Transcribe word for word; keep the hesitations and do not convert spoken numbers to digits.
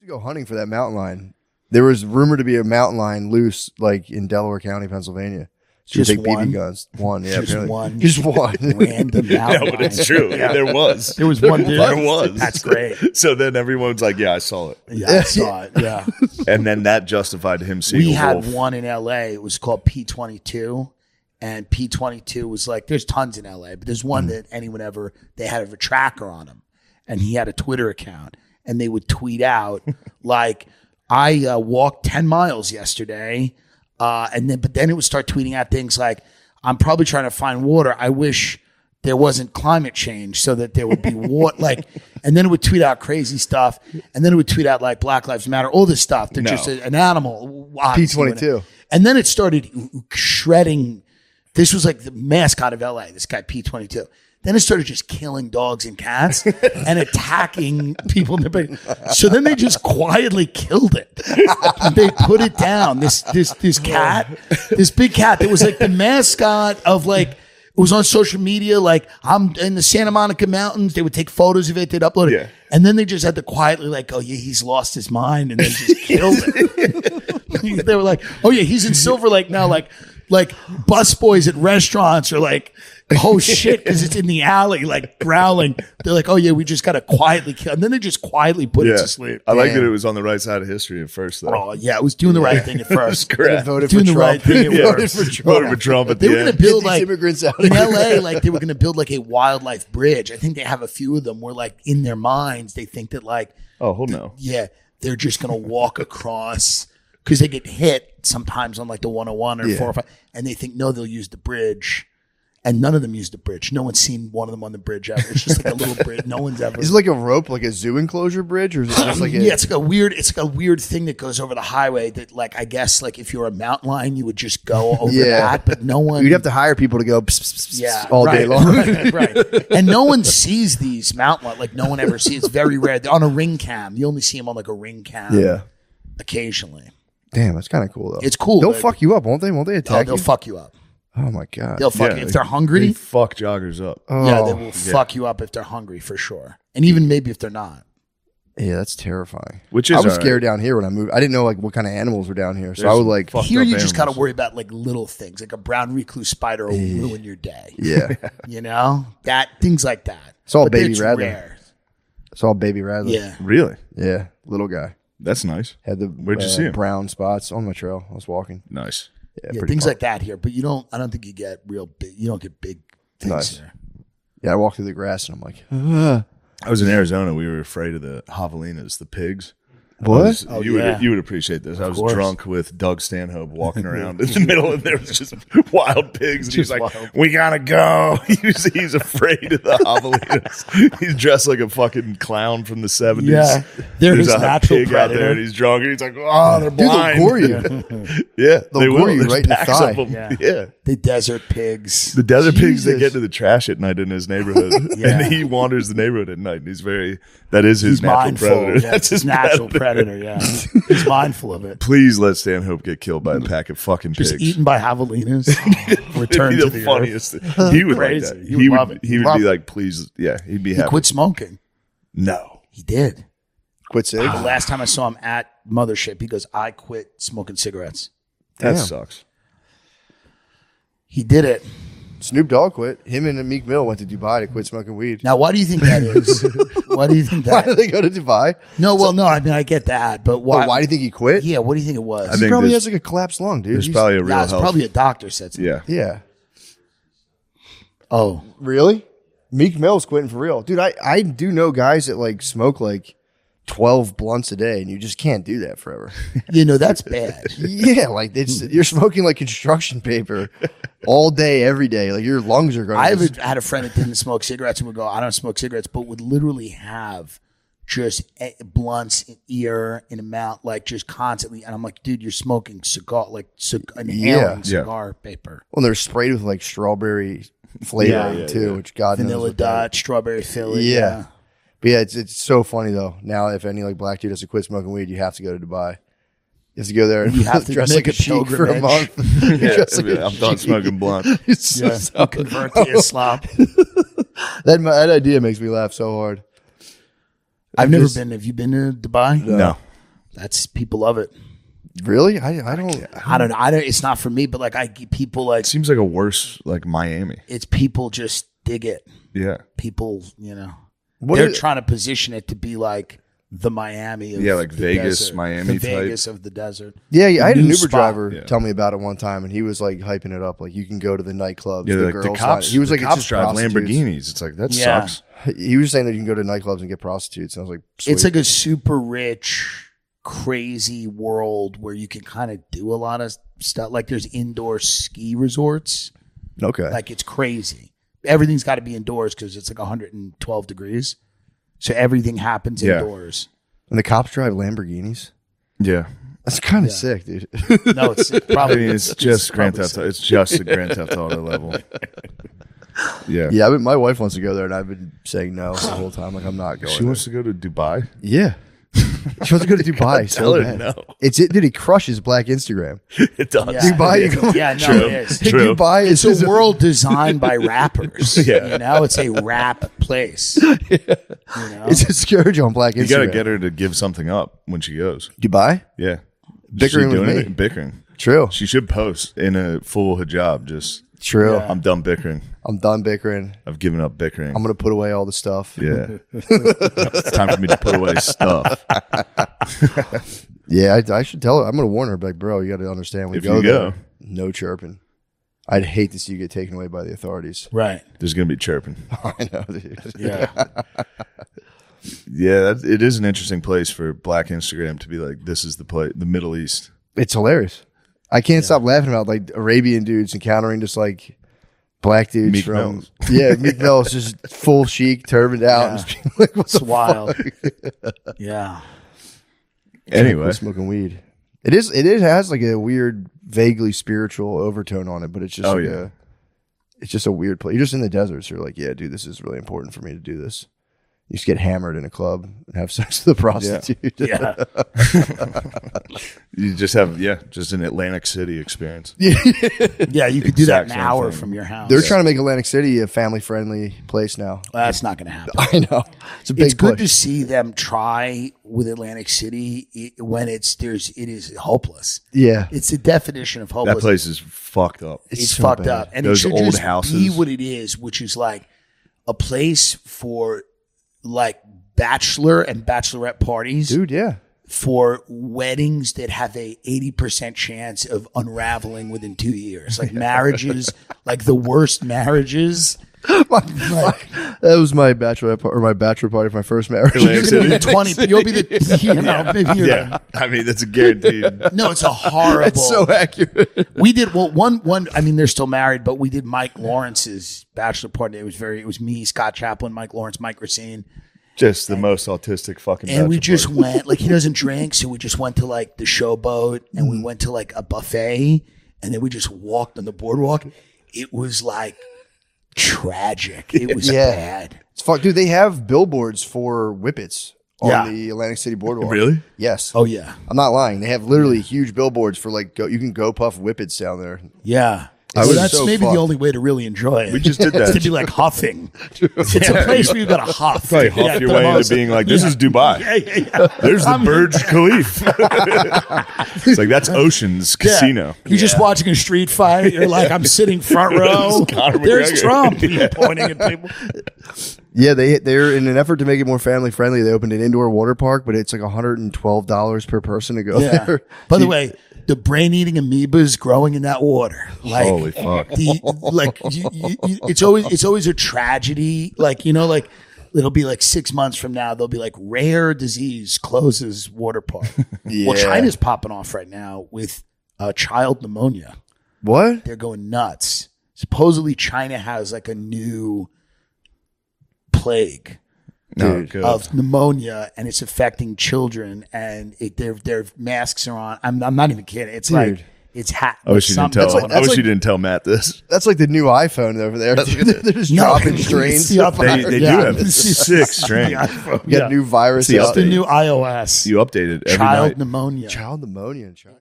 to go hunting for that mountain lion. There was rumored to be a mountain lion loose, like in Delaware County, Pennsylvania. So Just take one? B B guns. One, yeah, Just apparently. one. Just one. Random mountain No, but it's true. Yeah. There was. There was one dude. There was. That's great. So then everyone's like, yeah, I saw it. Yeah, I saw it. Yeah. And then that justified him seeing We a had wolf. one in L A. It was called P twenty-two. And P twenty-two was like, there's tons in L A, but there's one that anyone ever, they had a tracker on him. And he had a Twitter account. And they would tweet out, like, I uh, walked ten miles yesterday. Uh, and then, but then it would start tweeting out things like, I'm probably trying to find water. I wish there wasn't climate change so that there would be water. Like, and then it would tweet out crazy stuff. And then it would tweet out like Black Lives Matter, all this stuff. They're No. just a, an animal. P twenty-two. And then it started shredding. This was like the mascot of L A, this guy P twenty-two. Then it started just killing dogs and cats and attacking people in the bed. So then they just quietly killed it. They put it down. This this this cat, this big cat that was like the mascot of like, it was on social media. Like, I'm in the Santa Monica Mountains. They would take photos of it. They'd upload it. Yeah. And then they just had to quietly like, oh yeah, he's lost his mind, and then just killed it. They were like, oh yeah, he's in Silver Lake now. Like, like busboys at restaurants are like, oh shit, because it's in the alley, like growling. They're like, oh yeah, we just got to quietly kill. And then they just quietly put it Yeah. to sleep. I like Damn. that it was on the right side of history at first, though. Oh yeah, it was doing the right thing at first. Correct. Voted Doing for the Trump. right thing at Yeah. first. Voted for Trump. Voted for Trump at They the were going end. to build Get these like immigrants out of in here. L A, like they were going to build like a wildlife bridge. I think they have a few of them where like in their minds they think that like, Oh, hold no. yeah, they're just going to walk across because they get hit sometimes on like the one oh one or Yeah. four oh five, and they think no, they'll use the bridge. And none of them use the bridge. No one's seen one of them on the bridge ever. It's just like a little bridge. No one's ever. Is it like a rope, like a zoo enclosure bridge, or is it just like a, yeah, it's like a weird. It's like a weird thing that goes over the highway. That, like, I guess, like if you're a mountain lion, you would just go over Yeah. that. But no one. You'd have to hire people to go pss, pss, pss, yeah, all right, day long. right, right. And no one sees these mountain lions. Like no one ever sees. It's very rare. They're on a ring cam. You only see them on like a ring cam. Yeah. Occasionally, Damn, that's kind of cool though. It's cool, They'll but- fuck you up, won't they? Won't they oh, attack they'll you? fuck you up. Oh my god. They'll fuck Yeah, you if they're hungry. They fuck joggers up. Oh, yeah, they will fuck you up if they're hungry for sure, and even maybe if they're not. yeah, that's terrifying. Which I is was all scared down here when I moved. I didn't know like what kind of animals were down here, so There's I would some like. fucked Here, up you just got to animals. worry about like little things, like a brown recluse spider will ruin your day. Yeah, You know that things like that. Saw But Baby it's Rattler. rare. saw Baby Rattler. Yeah, Really? yeah, little guy That's nice. had the Where'd you uh, see him? brown spots on my trail. I was walking. Nice. Yeah, yeah, pretty things fun. like that here. But you don't. I don't think you get real big. You don't get big things Nice. here. Yeah, I walked through the grass and I'm like, "Ugh." I was in Arizona. We were afraid of the javelinas, the pigs. what? I was- Oh, you yeah. would you would appreciate this. I was course. drunk with Doug Stanhope walking around in the middle, and there was just wild pigs. And he's Just like, wild. "We gotta go." He's, he's afraid of the javelinas. He's dressed like a fucking clown from the seventies. Yeah, they're There's his a natural pig out there, predator. and he's drunk, and he's like, "Oh, they're Dude, they'll blind." gore you. Yeah, They'll they gore will. you There's right in the packs thigh. of them. Yeah. Yeah. The desert pigs. The desert pigs, they Jesus. get to the trash at night in his neighborhood, Yeah. and he wanders the neighborhood at night. And he's very, that is his He's natural mindful. predator. Yeah, That's his natural predator. Yeah, he's mindful of it. Please let Stanhope get killed by a pack of fucking Just pigs. eaten by javelinas. Return It'd to be the, the funniest. earth. Thing. He would Crazy. like that. He He would would. love it. He would Love be it. like, please, yeah, he'd be He happy. quit smoking. No, He did. Quit sig. The last time I saw him at Mothership, he goes, "I quit smoking cigarettes." that Damn. sucks. He did it. Snoop Dogg quit. Him and Meek Mill went to Dubai to quit smoking weed. Now, why do you think that is? Why do you think Why that? did they go to Dubai? No, well, no. I mean, I get that, but why? Why, why do you think he quit? Yeah, what do you think it was? I He think probably there's- has like a collapsed lung, dude. There's He's- probably a real yeah, it's health. probably a doctor said something. yeah. yeah. Oh, Really? Meek Mill's quitting for real, dude. I I do know guys that like smoke like twelve blunts a day, and you just can't do that forever. you know that's bad. Yeah, like it's you're smoking like construction paper all day, every day. Like your lungs are going. I to have had a friend that didn't smoke cigarettes and would go, "I don't smoke cigarettes," but would literally have just eh, blunts in ear in a mouth, like just constantly. And I'm like, dude, you're smoking cigar, like cig- inhaling Yeah. cigar paper, Well, they're sprayed with like strawberry flavoring Yeah, yeah, too, yeah. which God knows. vanilla what that Dutch, strawberry Philly. Yeah. Yeah. But yeah, it's it's so funny though. Now, if any like black dude has to quit smoking weed, you have to go to Dubai. You have to go there and You have to dress make like a a sheik for a pilgrimage. month. Yeah, Dress like a I'm done sheik. smoking blunt. It's so Yeah. so- Convert to Islam. that that idea makes me laugh so hard. I've never Just- been. Have you been to Dubai? No, That's people love it. Really? I I don't. I don't know. I don't. It's not for me, but like I people like It seems like a worse like Miami. it's people just dig it. Yeah. People, you know, What they're is- trying to position it to be like the Miami. Of Yeah, like the Vegas, desert, Miami the type. Vegas of the desert. Yeah, yeah, I had an New Uber spot. driver Yeah. tell me about it one time, and he was like hyping it up. Like you can go to the nightclubs, Yeah, the like the girls. cops. line. He was the like, it's cops just drive prostitutes. Lamborghinis. It's like that Yeah. sucks. He was saying that you can go to nightclubs and get prostitutes. And I was like, It's sweet. like a super rich, crazy world where you can kind of do a lot of stuff. Like there's indoor ski resorts. okay. Like it's crazy. Everything's got to be indoors because it's like one hundred twelve degrees. So everything happens Yeah. indoors. And the cops drive Lamborghinis. Yeah. That's kind of Yeah. sick, dude. No, it's I probably mean, it's just Grand probably Theft Auto. It's just a Grand Theft Auto level. Yeah. yeah, I mean, my wife wants to go there, and I've been saying no the whole time. Like I'm not going. She wants to go to Dubai. there. Yeah. She wants to go to Dubai Tell so her bad. no. It's it, dude. He crushes Black Instagram. It does. Yeah. Dubai, you go- Yeah, no, True. it is. True. Dubai is It's a world designed by rappers. Yeah. You know, it's a rap place. You know? It's a scourge on Black Instagram. You got to get her to give something up when she goes. Dubai. Yeah. Bickering She with doing me. it? Bickering. True. She should post in a full hijab. Just, True. Yeah. I'm done bickering. I'm done bickering. I've given up bickering. I'm gonna put away all the stuff. yeah. It's time for me to put away stuff. Yeah, I, I should tell her. I'm gonna warn her. Like, bro, you got to understand. When If you go you there, go. no chirping. I'd hate to see you get taken away by the authorities. Right. There's going to be chirping. I know, dude. Yeah. Yeah, that, it is an interesting place for Black Instagram to be like, this is the place, the Middle East. It's hilarious. I can't stop laughing about like Arabian dudes encountering just like black dudes Meek from Mills. yeah, Meek Mill's just full chic, turbaned out, and Yeah. just being like, "What's It's wild. Yeah. Anyway, smoking weed?" It is. It is has like a weird, vaguely spiritual overtone on it, but it's just Oh, like yeah. a, it's just a weird place. You're just in the desert, so you're like, yeah, dude, this is really important for me to do this. You just get hammered in a club and have sex with a prostitute. Yeah. you just have, yeah, just an Atlantic City experience. Yeah. You could do that Exact an same hour thing. from your house. They're trying to make Atlantic City a family-friendly place now. Well, that's not going to happen. I know it's a big It's good push. to see them try with Atlantic City i- when it's there's it is hopeless. Yeah, It's the definition of hopeless. That place is fucked up. It's It's so fucked bad. up, and Those it should old just be houses. what it is, which is like a place for like bachelor and bachelorette parties, dude. Yeah, for weddings that have a eighty percent chance of unraveling within two years, like marriages, like the worst marriages. that was my bachelor par- or my bachelor party for my first marriage. Atlantic You're gonna be City. the twenty. You'll be the you know maybe you're Yeah, I mean that's a guaranteed. no. It's a horrible. It's so accurate. We did well one one. I mean, they're still married, but we did Mike Lawrence's bachelor party. It was very. It was me, Scott Chaplin, Mike Lawrence, Mike Racine, Just the most autistic fucking. and we bachelor just party. went. Like he doesn't drink, so we just went to like the Showboat, and we went to like a buffet, and then we just walked on the boardwalk. It was like tragic. It was Yeah. bad. It's fuck, dude. They have billboards for whippets on Yeah. the Atlantic City boardwalk. Really? Yes. Oh yeah, I'm not lying. They have literally huge billboards for like go, you can go puff whippets down there. yeah. I So was that's so maybe fucked. the only way to really enjoy it. We just did It's that. to be like huffing. It's a place where you got to huff. Probably Yeah, huff your the way most- into being like, this is Dubai. Yeah, yeah, yeah. There's the Burj Khalifa. It's like that's Ocean's Yeah. Casino. You're just watching a street fight. You're like, I'm sitting front row. Conor There's McGregor. Trump. You're pointing at people. Yeah, they they're in an effort to make it more family friendly. They opened an indoor water park, but it's like one hundred twelve dollars per person to go Yeah. there. By the way, the brain-eating amoebas growing in that water. Like, Holy fuck. the, like you, you, you, it's always it's always a tragedy. Like you know, like it'll be like six months from now. They'll be like rare disease closes water park. Well, Yeah. China's popping off right now with uh, child pneumonia. What? They're going nuts. Supposedly, China has like a new plague No, Dude. good. of pneumonia, and it's affecting children. And it, their their masks are on. I'm I'm not even kidding. It's Dude. like it's ha- I wish you didn't something- tell. like- I that's wish like- you didn't tell Matt this. That's like the new iPhone over there. They're just No, dropping it's strains. the up- They, they yeah. do have six strains. The iPhone, You got yeah. new virus. It's the out. It's the new iOS. You update it every Child night. pneumonia. Child pneumonia in China.